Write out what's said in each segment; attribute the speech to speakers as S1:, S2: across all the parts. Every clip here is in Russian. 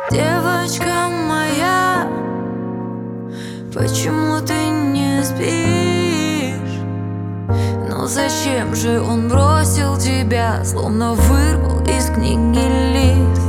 S1: Девочка моя, почему ты не спишь? Но зачем же он бросил тебя, словно вырвал из книги лист?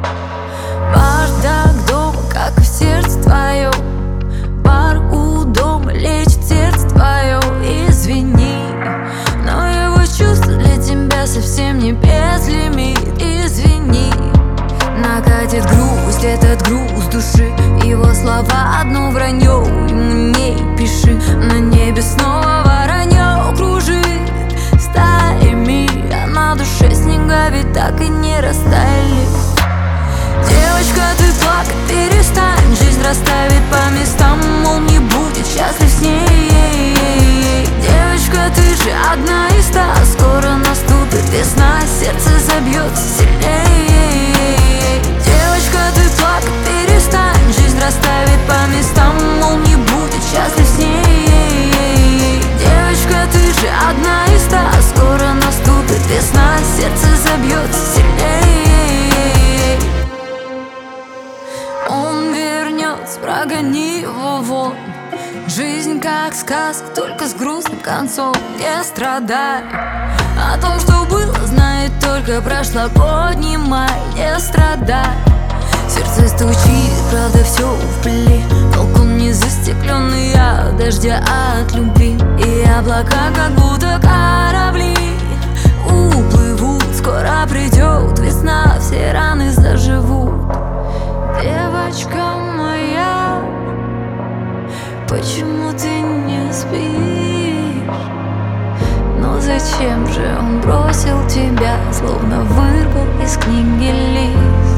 S1: Бардак дома, как и в сердце твоем. Пар у дома лечит сердце твое. Извини, но его чувства для тебя совсем не безлимит. Извини, накатит грусть, этот груз души. Его слова одно вранье, мне пиши. На небе снова воронье кружит стаями, а на душе снега ведь так и не растаяли. Девочка, ты плакать перестань, жизнь расставит по местам, он не будет счастлив с ней. Девочка, ты же одна из ста, скоро наступит весна, сердце забьется сильнее. Девочка, ты плакать перестань, жизнь расставит по местам, он не будет счастлив с ней. Девочка, ты же одна из ста, скоро наступит весна, сердце забьется сильнее. Он вернется, прогони его вон. Жизнь как сказка, только с грустным концом. Не страдай, о том, что было, знает только прошлогодний май. Не страдай, сердце стучит, правда все в пыли. Балкон не застекленный от дождя, от любви. И облака как будто корабли уплывут, скоро придет весна, все раны заживут. Девочка моя, почему ты не спишь? Но зачем же он бросил тебя, словно вырвал из книги лист?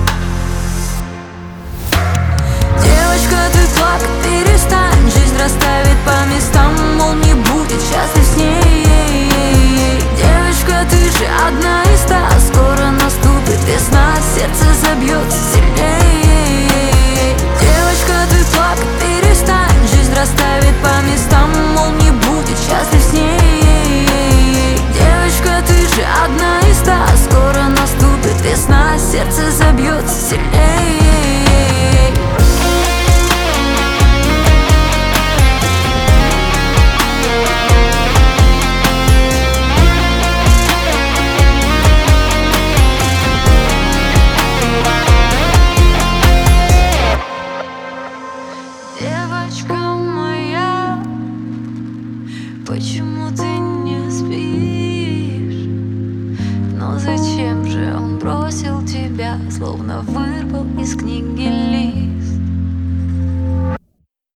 S1: Девочка, ты плакать перестань, жизнь расставит по местам, он не будет счастлив с ней. Девочка, ты же одна из ста, скоро наступит весна, сердце забьется сильнее. Девочка, ты плакать перестань, жизнь расставит по местам, он не будет счастлив с ней. Девочка, ты же одна из ста, скоро наступит весна, сердце забьется сильнее. Девочка моя, почему ты не спишь? Но зачем же он бросил тебя, словно вырвал из книги